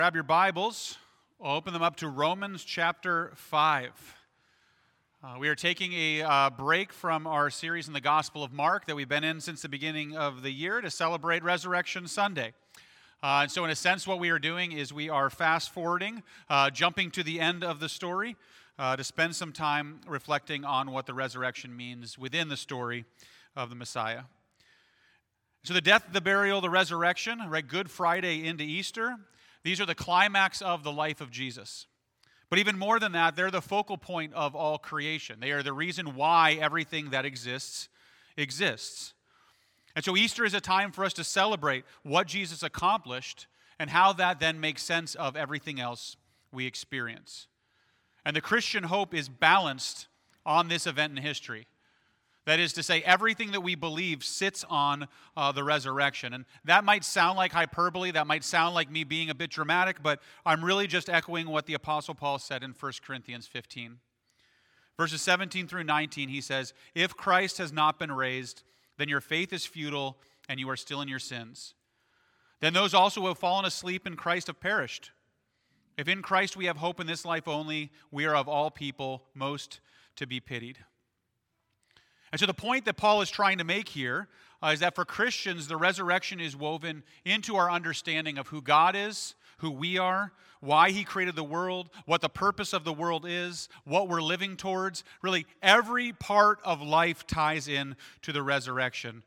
Grab your Bibles, open them up to Romans chapter 5. We are taking a break from our series in the Gospel of Mark that we've been in since the beginning of the year to celebrate Resurrection Sunday. And so in a sense what we are doing is we are fast-forwarding, jumping to the end of the story to spend some time reflecting on what the resurrection means within the story of the Messiah. So the death, the burial, the resurrection, right, Good Friday into Easter, these are the climax of the life of Jesus. But even more than that, they're the focal point of all creation. They are the reason why everything that exists. And so Easter is a time for us to celebrate what Jesus accomplished and how that then makes sense of everything else we experience. And the Christian hope is balanced on this event in history. That is to say, everything that we believe sits on the resurrection. And that might sound like hyperbole, that might sound like me being a bit dramatic, but I'm really just echoing what the Apostle Paul said in 1 Corinthians 15. Verses 17 through 19, he says, "If Christ has not been raised, then your faith is futile and you are still in your sins. Then those also who have fallen asleep in Christ have perished. If in Christ we have hope in this life only, we are of all people most to be pitied." And so the point that Paul is trying to make here is that for Christians, the resurrection is woven into our understanding of who God is, who we are, why He created the world, what the purpose of the world is, what we're living towards. Really, every part of life ties in to the resurrection.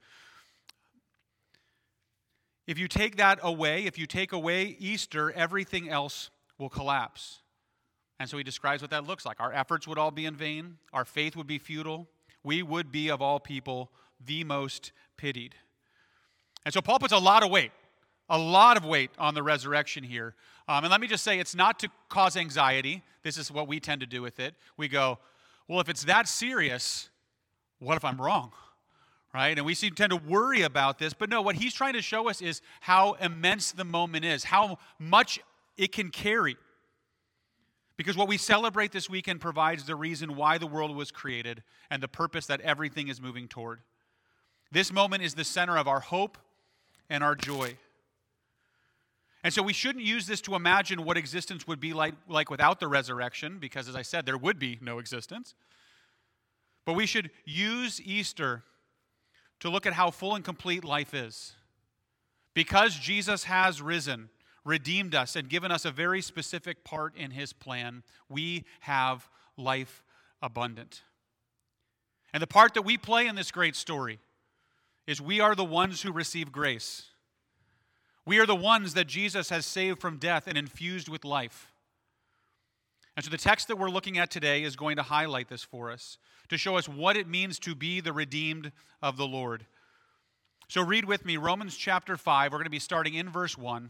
If you take that away, if you take away Easter, everything else will collapse. And so he describes what that looks like. Our efforts would all be in vain. Our faith would be futile. We would be, of all people, the most pitied. And so Paul puts a lot of weight on the resurrection here. And let me just say, it's not to cause anxiety. This is what we tend to do with it. We go, well, if it's that serious, what if I'm wrong? Right? And we tend to worry about this. But no, what he's trying to show us is how immense the moment is, how much it can carry. Because what we celebrate this weekend provides the reason why the world was created and the purpose that everything is moving toward. This moment is the center of our hope and our joy. And so we shouldn't use this to imagine what existence would be like without the resurrection, because as I said, there would be no existence. But we should use Easter to look at how full and complete life is. Because Jesus has risen, redeemed us, and given us a very specific part in His plan, we have life abundant. And the part that we play in this great story is we are the ones who receive grace. We are the ones that Jesus has saved from death and infused with life. And so the text that we're looking at today is going to highlight this for us, to show us what it means to be the redeemed of the Lord. So read with me Romans chapter 5. We're going to be starting in verse 1.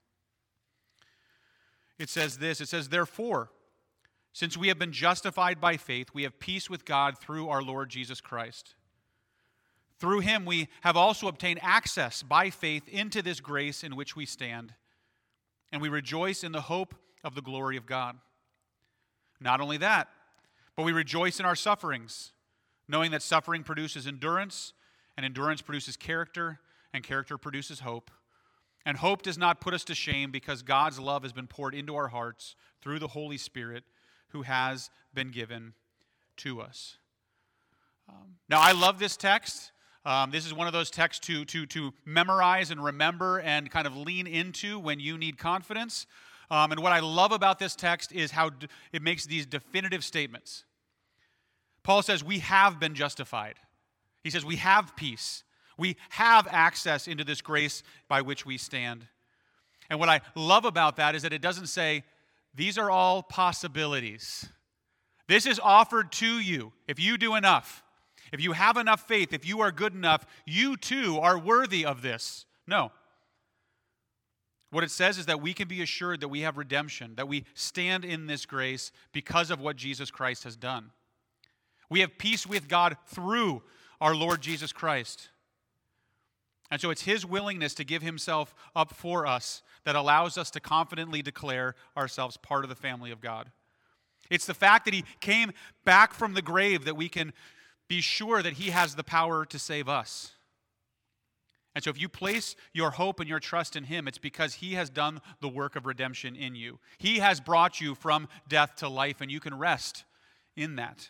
It says this, it says, "Therefore, since we have been justified by faith, we have peace with God through our Lord Jesus Christ. Through Him we have also obtained access by faith into this grace in which we stand, and we rejoice in the hope of the glory of God. Not only that, but we rejoice in our sufferings, knowing that suffering produces endurance, and endurance produces character, and character produces hope. And hope does not put us to shame, because God's love has been poured into our hearts through the Holy Spirit who has been given to us." Now, I love this text. This is one of those texts to memorize and remember and kind of lean into when you need confidence. And what I love about this text is how it makes these definitive statements. Paul says, we have been justified. He says, we have peace. We have access into this grace by which we stand. And what I love about that is that it doesn't say, these are all possibilities. This is offered to you if you do enough. If you have enough faith, if you are good enough, you too are worthy of this. No. What it says is that we can be assured that we have redemption, that we stand in this grace because of what Jesus Christ has done. We have peace with God through our Lord Jesus Christ. And so it's His willingness to give Himself up for us that allows us to confidently declare ourselves part of the family of God. It's the fact that He came back from the grave that we can be sure that He has the power to save us. And so if you place your hope and your trust in him, it's because he has done the work of redemption in you. He has brought you from death to life, and you can rest in that.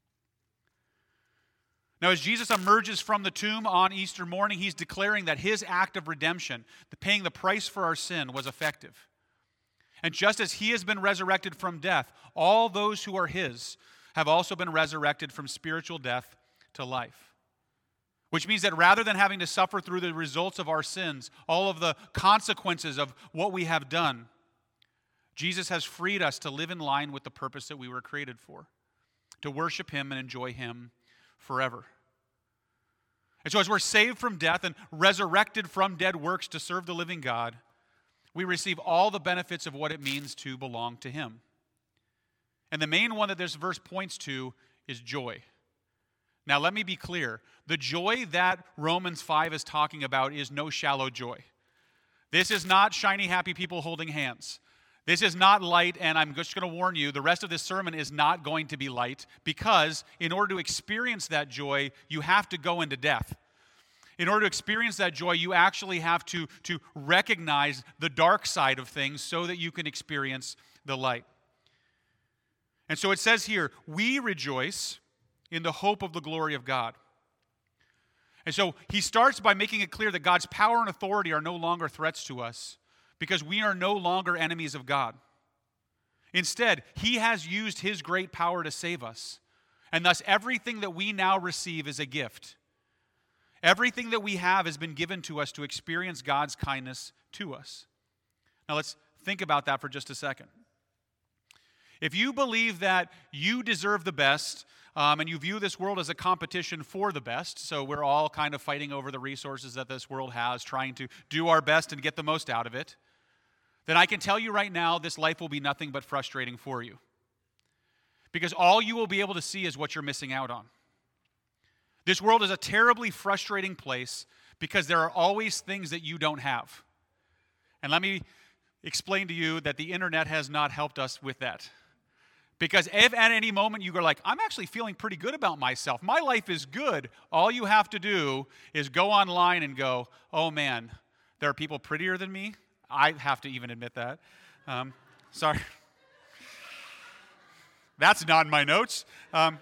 Now, as Jesus emerges from the tomb on Easter morning, he's declaring that his act of redemption, the paying the price for our sin, was effective. And just as he has been resurrected from death, all those who are his have also been resurrected from spiritual death to life. Which means that rather than having to suffer through the results of our sins, all of the consequences of what we have done, Jesus has freed us to live in line with the purpose that we were created for, to worship him and enjoy him forever. And so as we're saved from death and resurrected from dead works to serve the living God, we receive all the benefits of what it means to belong to him. And the main one that this verse points to is joy. Now, let me be clear. The joy that Romans 5 is talking about is no shallow joy. This is not shiny, happy people holding hands. This is not light, and I'm just going to warn you, the rest of this sermon is not going to be light, because in order to experience that joy, you have to go into death. In order to experience that joy, you actually have to recognize the dark side of things so that you can experience the light. And so it says here, we rejoice in the hope of the glory of God. And so he starts by making it clear that God's power and authority are no longer threats to us because we are no longer enemies of God. Instead, he has used his great power to save us. And thus, everything that we now receive is a gift. Everything that we have has been given to us to experience God's kindness to us. Now, let's think about that for just a second. If you believe that you deserve the best, and you view this world as a competition for the best, so we're all kind of fighting over the resources that this world has, trying to do our best and get the most out of it, then I can tell you right now, this life will be nothing but frustrating for you. Because all you will be able to see is what you're missing out on. This world is a terribly frustrating place because there are always things that you don't have. And let me explain to you that the internet has not helped us with that. Because if at any moment you go like, I'm actually feeling pretty good about myself, my life is good, all you have to do is go online and go, oh man, there are people prettier than me. I have to even admit that. Sorry. That's not in my notes. There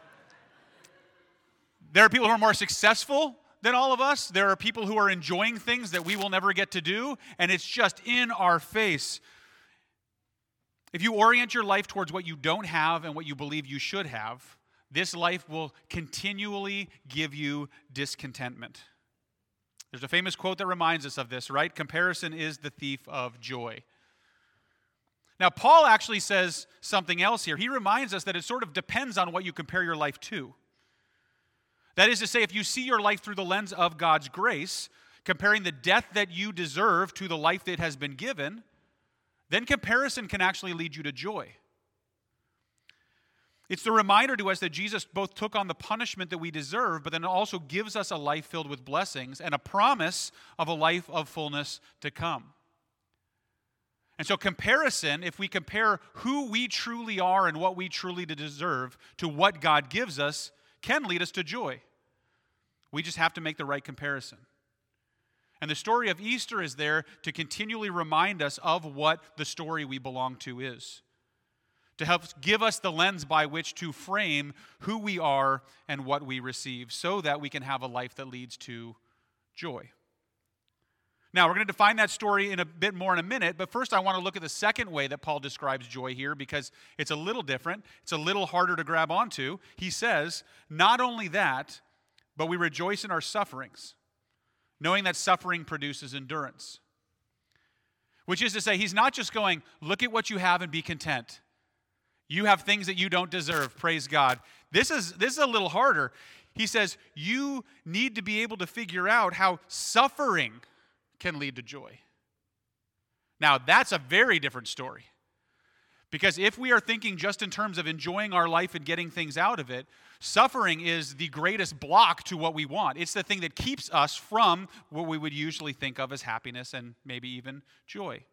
are people who are more successful than all of us. There are people who are enjoying things that we will never get to do, and it's just in our face. If you orient your life towards what you don't have and what you believe you should have, this life will continually give you discontentment. There's a famous quote that reminds us of this, right? Comparison is the thief of joy. Now, Paul actually says something else here. He reminds us that it sort of depends on what you compare your life to. That is to say, if you see your life through the lens of God's grace, comparing the death that you deserve to the life that has been given, then comparison can actually lead you to joy. It's the reminder to us that Jesus both took on the punishment that we deserve, but then also gives us a life filled with blessings and a promise of a life of fullness to come. And so comparison, if we compare who we truly are and what we truly deserve to what God gives us, can lead us to joy. We just have to make the right comparison. And the story of Easter is there to continually remind us of what the story we belong to is. To help give us the lens by which to frame who we are and what we receive so that we can have a life that leads to joy. Now, we're going to define that story in a bit more in a minute, but first I want to look at the second way that Paul describes joy here because it's a little different. It's a little harder to grab onto. He says, not only that, but we rejoice in our sufferings, knowing that suffering produces endurance. Which is to say, he's not just going, look at what you have and be content. You have things that you don't deserve, praise God. This is a little harder. He says, you need to be able to figure out how suffering can lead to joy. Now, that's a very different story. Because if we are thinking just in terms of enjoying our life and getting things out of it, suffering is the greatest block to what we want. It's the thing that keeps us from what we would usually think of as happiness and maybe even joy.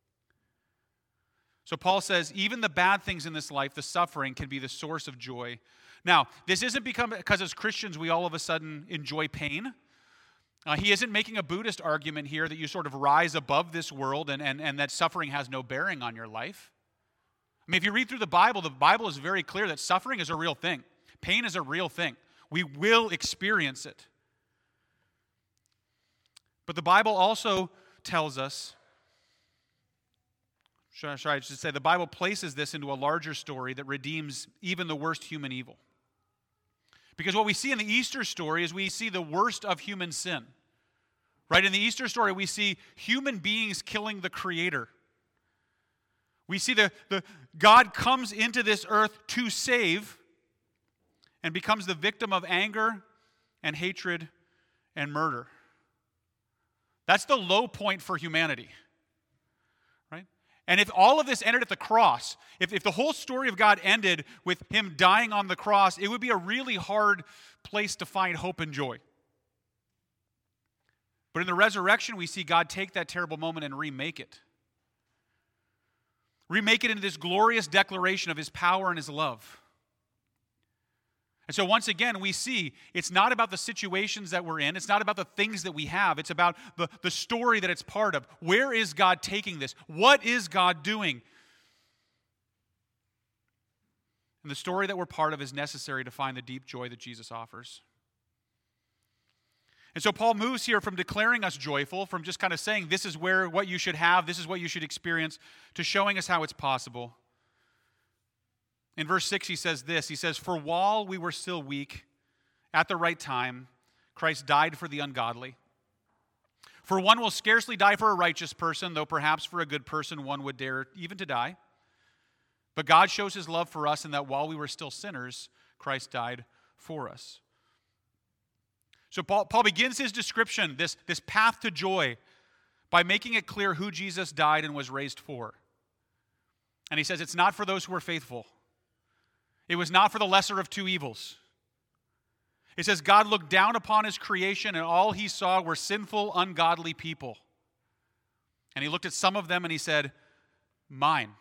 So Paul says, even the bad things in this life, the suffering, can be the source of joy. Now, this isn't because as Christians we all of a sudden enjoy pain. He isn't making a Buddhist argument here that you sort of rise above this world and that suffering has no bearing on your life. I mean, if you read through the Bible is very clear that suffering is a real thing. Pain is a real thing. We will experience it. But the Bible also tells us, I should say, the Bible places this into a larger story that redeems even the worst human evil. Because what we see in the Easter story is we see the worst of human sin. Right? In the Easter story, we see human beings killing the Creator. We see the God comes into this earth to save and becomes the victim of anger and hatred and murder. That's the low point for humanity. Right? And if all of this ended at the cross, if the whole story of God ended with him dying on the cross, it would be a really hard place to find hope and joy. But in the resurrection, we see God take that terrible moment and remake it. Remake it into this glorious declaration of his power and his love. And so once again, we see it's not about the situations that we're in. It's not about the things that we have. It's about the story that it's part of. Where is God taking this? What is God doing? And the story that we're part of is necessary to find the deep joy that Jesus offers. And so Paul moves here from declaring us joyful, from just kind of saying this is what you should have, this is what you should experience, to showing us how it's possible. In verse 6 he says this, he says, "For while we were still weak, at the right time, Christ died for the ungodly. For one will scarcely die for a righteous person, though perhaps for a good person one would dare even to die. But God shows his love for us in that while we were still sinners, Christ died for us." So Paul begins his description, this path to joy, by making it clear who Jesus died and was raised for. And he says it's not for those who are faithful. It was not for the lesser of two evils. It says God looked down upon his creation and all he saw were sinful, ungodly people. And he looked at some of them and he said, "Mine."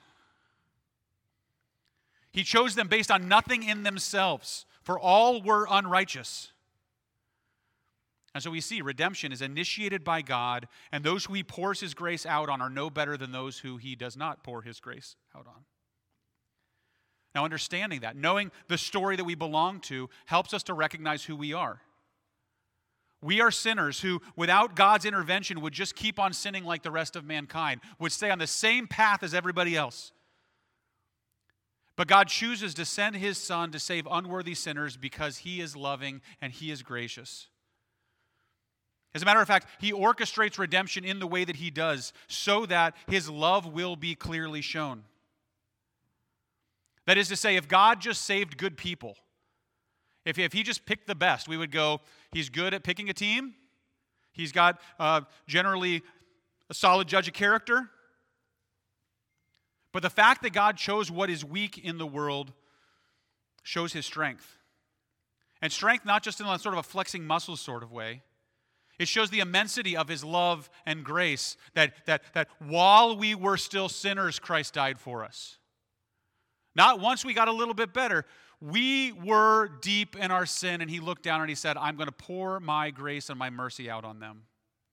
He chose them based on nothing in themselves, for all were unrighteous. And so we see redemption is initiated by God, and those who he pours his grace out on are no better than those who he does not pour his grace out on. Now, understanding that, knowing the story that we belong to, helps us to recognize who we are. We are sinners who, without God's intervention, would just keep on sinning like the rest of mankind, would stay on the same path as everybody else. But God chooses to send his Son to save unworthy sinners because he is loving and he is gracious. As a matter of fact, he orchestrates redemption in the way that he does so that his love will be clearly shown. That is to say, if God just saved good people, if he just picked the best, we would go, he's good at picking a team, he's got generally a solid judge of character. But the fact that God chose what is weak in the world shows his strength. And strength not just in a sort of a flexing muscles sort of way. It shows the immensity of his love and grace that while we were still sinners, Christ died for us. Not once we got a little bit better. We were deep in our sin, and he looked down and he said, "I'm going to pour my grace and my mercy out on them."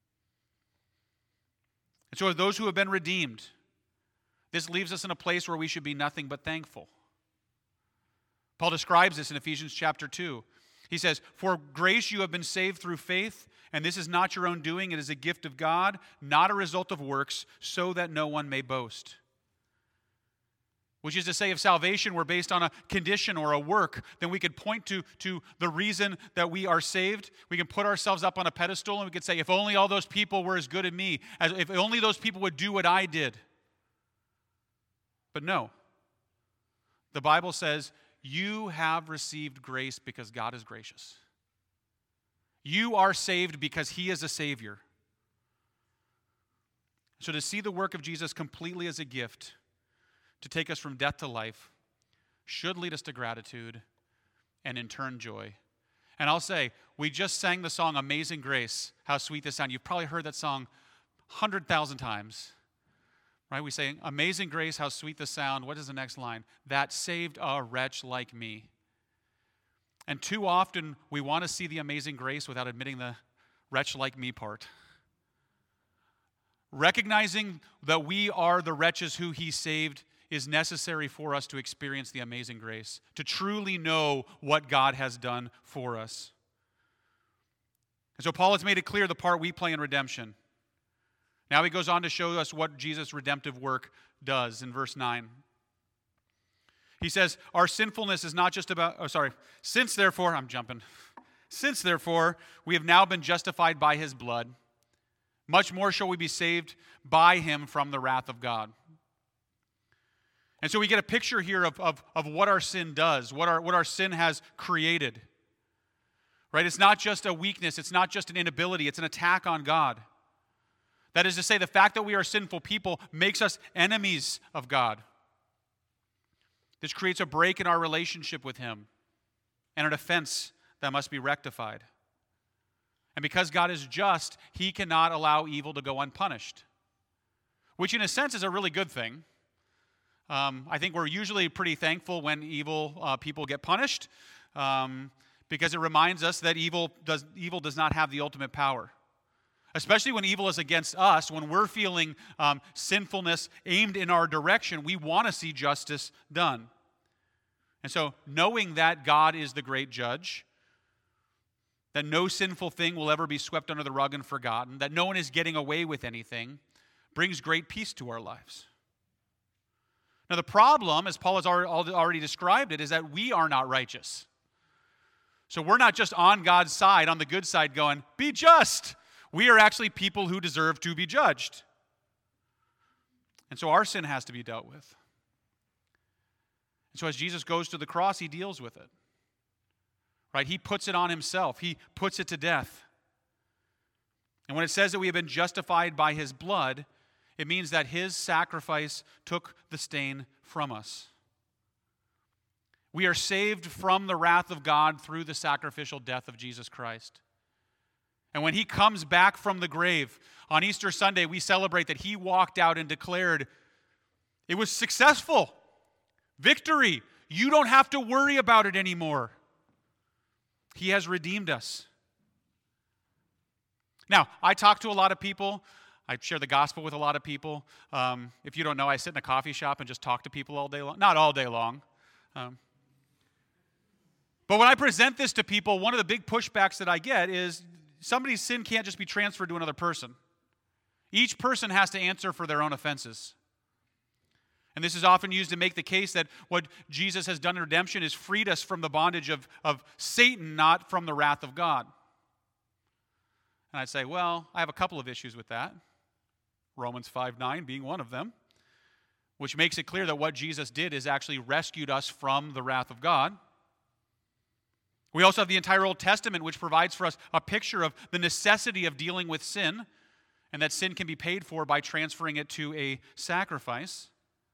And so those who have been redeemed, this leaves us in a place where we should be nothing but thankful. Paul describes this in Ephesians chapter 2. He says, "For grace you have been saved through faith, and this is not your own doing, it is a gift of God, not a result of works, so that no one may boast." Which is to say, if salvation were based on a condition or a work, then we could point to the reason that we are saved. We can put ourselves up on a pedestal and we could say, if only all those people were as good as me, if only those people would do what I did. But no. The Bible says, you have received grace because God is gracious. You are saved because he is a Savior. So to see the work of Jesus completely as a gift, to take us from death to life, should lead us to gratitude and in turn joy. And I'll say, we just sang the song Amazing Grace, How Sweet the Sound. You've probably heard that song 100,000 times. Right? We say, Amazing Grace, How Sweet the Sound. What is the next line? That saved a wretch like me. And too often we want to see the amazing grace without admitting the wretch like me part. Recognizing that we are the wretches who he saved is necessary for us to experience the amazing grace, to truly know what God has done for us. And so Paul has made it clear the part we play in redemption. Now he goes on to show us what Jesus' redemptive work does in verse 9. He says, our sinfulness is not just about, since therefore we have now been justified by his blood, much more shall we be saved by him from the wrath of God. And so we get a picture here of what our sin does, what our sin has created. Right? It's not just a weakness, it's not just an inability, it's an attack on God. That is to say, the fact that we are sinful people makes us enemies of God. This creates a break in our relationship with him and an offense that must be rectified. And because God is just, he cannot allow evil to go unpunished, which in a sense is a really good thing. I think we're usually pretty thankful when evil people get punished because it reminds us that evil does not have the ultimate power. Especially when evil is against us, when we're feeling sinfulness aimed in our direction, we want to see justice done. And so knowing that God is the great judge, that no sinful thing will ever be swept under the rug and forgotten, that no one is getting away with anything, brings great peace to our lives. Now the problem, as Paul has already described it, is that we are not righteous. So we're not just on God's side, on the good side, going, be just. We are actually people who deserve to be judged. And so our sin has to be dealt with. And so as Jesus goes to the cross, he deals with it. Right? He puts it on himself. He puts it to death. And when it says that we have been justified by his blood, it means that his sacrifice took the stain from us. We are saved from the wrath of God through the sacrificial death of Jesus Christ. And when he comes back from the grave, on Easter Sunday, we celebrate that he walked out and declared, it was successful. Victory. You don't have to worry about it anymore. He has redeemed us. Now, I talk to a lot of people. I share the gospel with a lot of people. If you don't know, I sit in a coffee shop and just talk to people all day long. Not all day long. But when I present this to people, one of the big pushbacks that I get is somebody's sin can't just be transferred to another person. Each person has to answer for their own offenses. And this is often used to make the case that what Jesus has done in redemption is freed us from the bondage of Satan, not from the wrath of God. And I'd say, well, I have a couple of issues with that. Romans 5:9 being one of them, which makes it clear that what Jesus did is actually rescued us from the wrath of God. We also have the entire Old Testament, which provides for us a picture of the necessity of dealing with sin, and that sin can be paid for by transferring it to a sacrifice.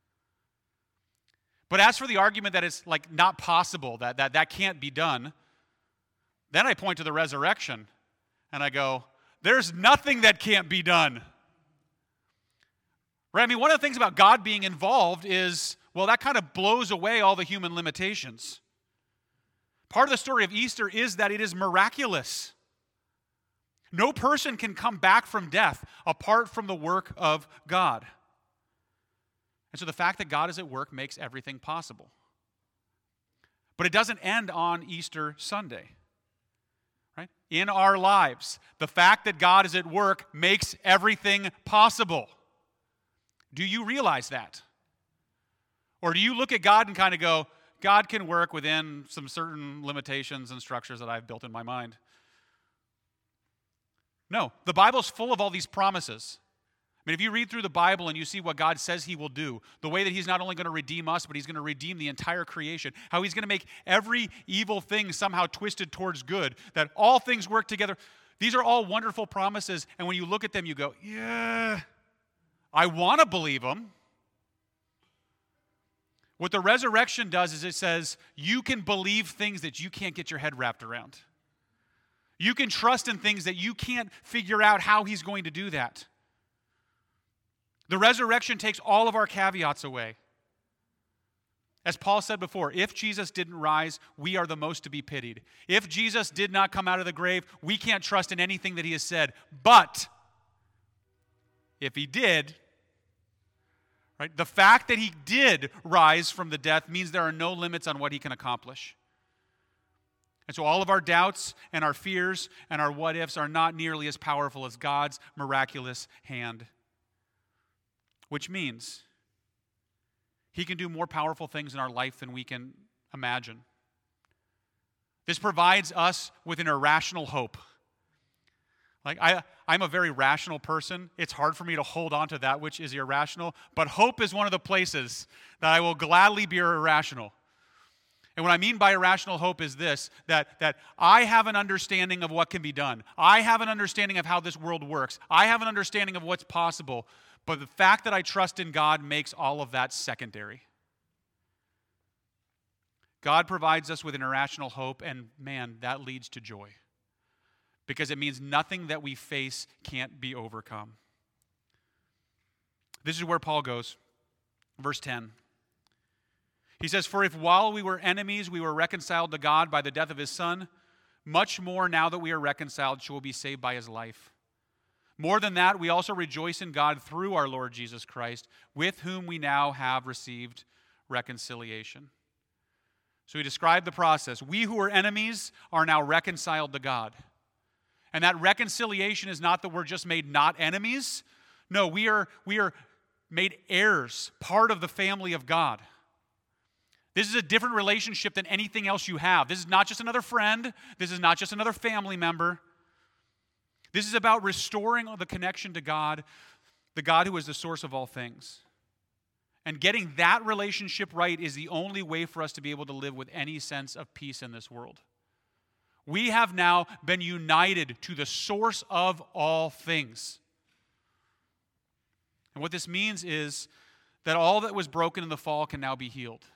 But as for the argument that it's like not possible, that can't be done, then I point to the resurrection, and I go, there's nothing that can't be done. Right? I mean, one of the things about God being involved is, well, that kind of blows away all the human limitations. Part of the story of Easter is that it is miraculous. No person can come back from death apart from the work of God. And so the fact that God is at work makes everything possible. But it doesn't end on Easter Sunday. Right? In our lives, the fact that God is at work makes everything possible. Do you realize that? Or do you look at God and kind of go, God can work within some certain limitations and structures that I've built in my mind? No, the Bible's full of all these promises. I mean, if you read through the Bible and you see what God says he will do, the way that he's not only going to redeem us, but he's going to redeem the entire creation, how he's going to make every evil thing somehow twisted towards good, that all things work together. These are all wonderful promises, and when you look at them, you go, yeah, I want to believe them. What the resurrection does is it says, you can believe things that you can't get your head wrapped around. You can trust in things that you can't figure out how he's going to do that. The resurrection takes all of our caveats away. As Paul said before, if Jesus didn't rise, we are the most to be pitied. If Jesus did not come out of the grave, we can't trust in anything that he has said. But if he did, right, the fact that he did rise from the death means there are no limits on what he can accomplish. And so all of our doubts and our fears and our what ifs are not nearly as powerful as God's miraculous hand. Which means he can do more powerful things in our life than we can imagine. This provides us with an irrational hope. Like I'm a very rational person. It's hard for me to hold on to that which is irrational, but hope is one of the places that I will gladly be irrational. And what I mean by irrational hope is this, that I have an understanding of what can be done. I have an understanding of how this world works. I have an understanding of what's possible. But the fact that I trust in God makes all of that secondary. God provides us with an irrational hope, and man, that leads to joy. Because it means nothing that we face can't be overcome. This is where Paul goes. Verse 10. He says, "For if while we were enemies, we were reconciled to God by the death of his Son, much more now that we are reconciled shall we be saved by his life. More than that, we also rejoice in God through our Lord Jesus Christ, with whom we now have received reconciliation." So he described the process. We who were enemies are now reconciled to God. And that reconciliation is not that we're just made not enemies. No, we are made heirs, part of the family of God. This is a different relationship than anything else you have. This is not just another friend. This is not just another family member. This is about restoring the connection to God, the God who is the source of all things. And getting that relationship right is the only way for us to be able to live with any sense of peace in this world. We have now been united to the source of all things. And what this means is that all that was broken in the fall can now be healed.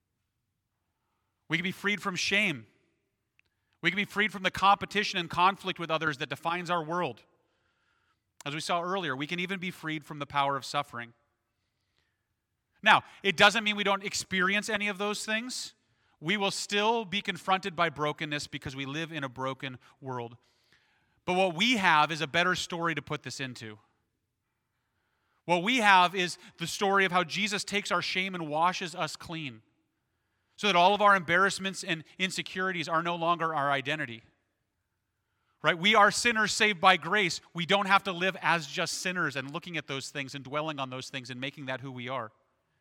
We can be freed from shame. We can be freed from the competition and conflict with others that defines our world. As we saw earlier, we can even be freed from the power of suffering. Now, it doesn't mean we don't experience any of those things. We will still be confronted by brokenness because we live in a broken world. But what we have is a better story to put this into. What we have is the story of how Jesus takes our shame and washes us clean, so that all of our embarrassments and insecurities are no longer our identity. Right? We are sinners saved by grace. We don't have to live as just sinners and looking at those things and dwelling on those things and making that who we are.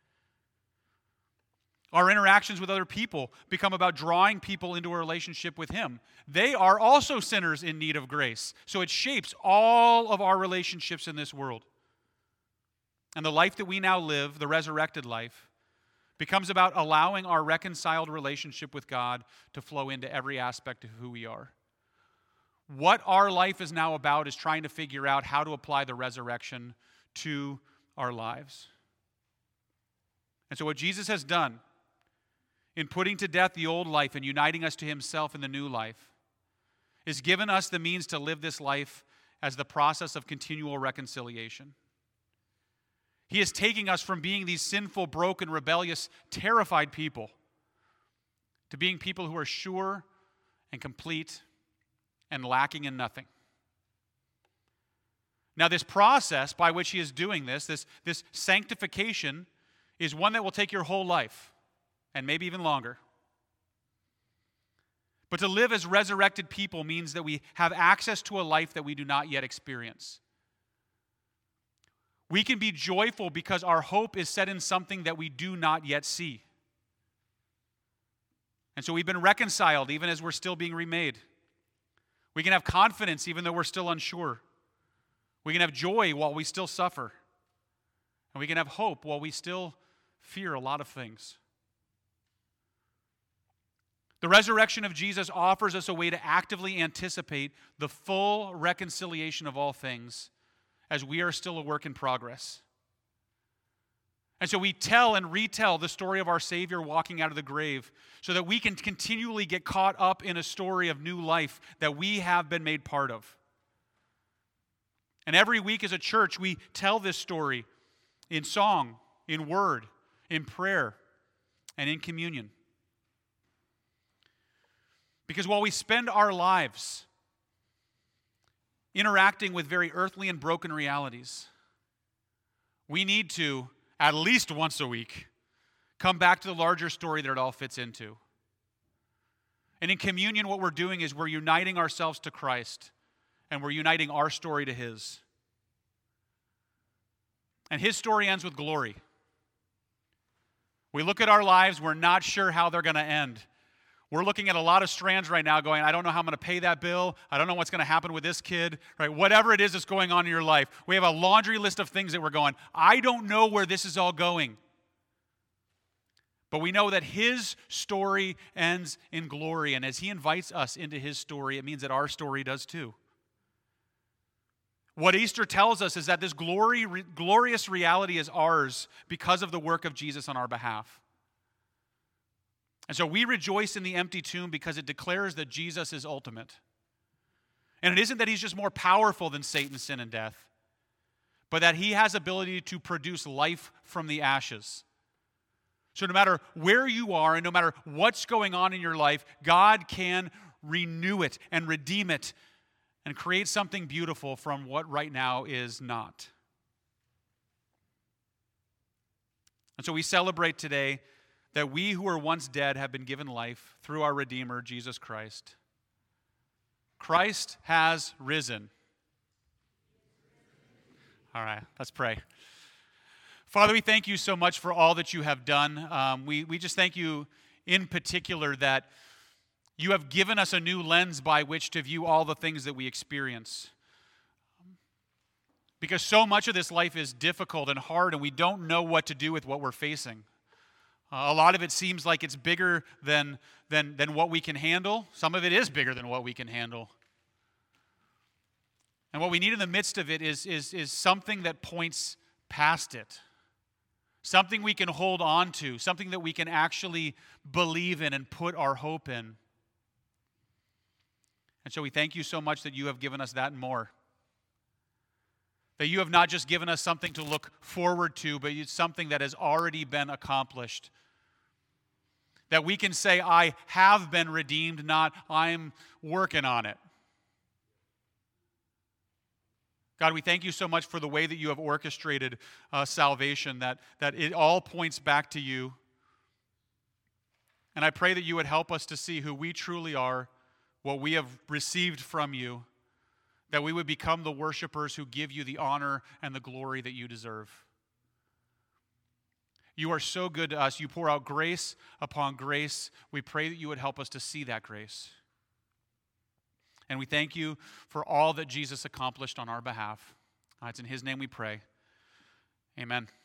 Our interactions with other people become about drawing people into a relationship with Him. They are also sinners in need of grace. So it shapes all of our relationships in this world. And the life that we now live, the resurrected life, becomes about allowing our reconciled relationship with God to flow into every aspect of who we are. What our life is now about is trying to figure out how to apply the resurrection to our lives. And so what Jesus has done in putting to death the old life and uniting us to Himself in the new life is given us the means to live this life as the process of continual reconciliation. He is taking us from being these sinful, broken, rebellious, terrified people to being people who are sure and complete and lacking in nothing. Now, this process by which He is doing this sanctification, is one that will take your whole life, and maybe even longer. But to live as resurrected people means that we have access to a life that we do not yet experience. We can be joyful because our hope is set in something that we do not yet see. And so we've been reconciled even as we're still being remade. We can have confidence even though we're still unsure. We can have joy while we still suffer. And we can have hope while we still fear a lot of things. The resurrection of Jesus offers us a way to actively anticipate the full reconciliation of all things as we are still a work in progress. And so we tell and retell the story of our Savior walking out of the grave so that we can continually get caught up in a story of new life that we have been made part of. And every week as a church, we tell this story in song, in word, in prayer, and in communion. Because while we spend our lives interacting with very earthly and broken realities, we need to, at least once a week, come back to the larger story that it all fits into. And in communion, what we're doing is we're uniting ourselves to Christ, and we're uniting our story to His. And His story ends with glory. We look at our lives, we're not sure how they're going to end. We're looking at a lot of strands right now going, I don't know how I'm going to pay that bill. I don't know what's going to happen with this kid. Right? Whatever it is that's going on in your life, we have a laundry list of things that we're going, I don't know where this is all going. But we know that His story ends in glory, and as He invites us into His story, it means that our story does too. What Easter tells us is that this glorious reality is ours because of the work of Jesus on our behalf. And so we rejoice in the empty tomb because it declares that Jesus is ultimate. And it isn't that He's just more powerful than Satan, sin, and death, but that He has ability to produce life from the ashes. So no matter where you are and no matter what's going on in your life, God can renew it and redeem it and create something beautiful from what right now is not. And so we celebrate today that we who were once dead have been given life through our Redeemer, Jesus Christ. Christ has risen. All right, let's pray. Father, we thank You so much for all that You have done. We just thank You in particular that You have given us a new lens by which to view all the things that we experience. Because so much of this life is difficult and hard, and we don't know what to do with what we're facing. A lot of it seems like it's bigger than what we can handle. Some of it is bigger than what we can handle. And what we need in the midst of it is something that points past it. Something we can hold on to, something that we can actually believe in and put our hope in. And so we thank You so much that You have given us that and more. That You have not just given us something to look forward to, but it's something that has already been accomplished. That we can say, I have been redeemed, not I'm working on it. God, we thank You so much for the way that You have orchestrated salvation, that it all points back to You. And I pray that You would help us to see who we truly are, what we have received from You, that we would become the worshipers who give You the honor and the glory that You deserve. You are so good to us. You pour out grace upon grace. We pray that You would help us to see that grace. And we thank You for all that Jesus accomplished on our behalf. It's in His name we pray. Amen.